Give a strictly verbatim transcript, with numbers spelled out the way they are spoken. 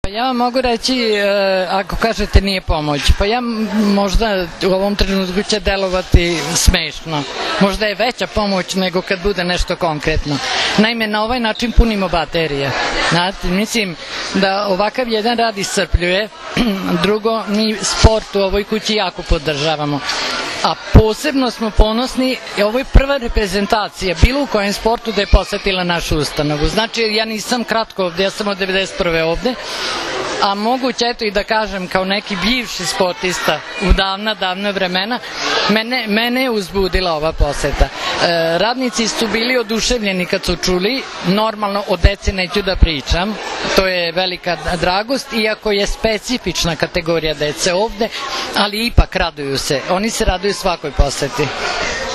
Pa ja vam mogu reći, ako kažete nije pomoć, pa ja možda u ovom trenutku će delovati smešno. Možda je veća pomoć nego kad bude nešto konkretno. Naime, na ovaj način punimo baterije. Znate, mislim da ovakav jedan rad iscrpljuje. Drugo, mi sport u ovoj kući jako podržavamo. A posebno smo ponosni, ovo je prva reprezentacija bilo u kojem sportu da je posetila našu ustanovu. Znači, ja nisam kratko ovde, ja sam od devedeset prve ovde, a moguće eto i da kažem kao neki bivši sportista u davna, davna vremena, mene, mene je uzbudila ova poseta. E, radnici su bili oduševljeni kad su čuli, normalno o deci neću da pričam, to je velika dragost, iako je specifična kategorija dece ovde, ali ipak raduju se, oni se raduju svakoj poseti.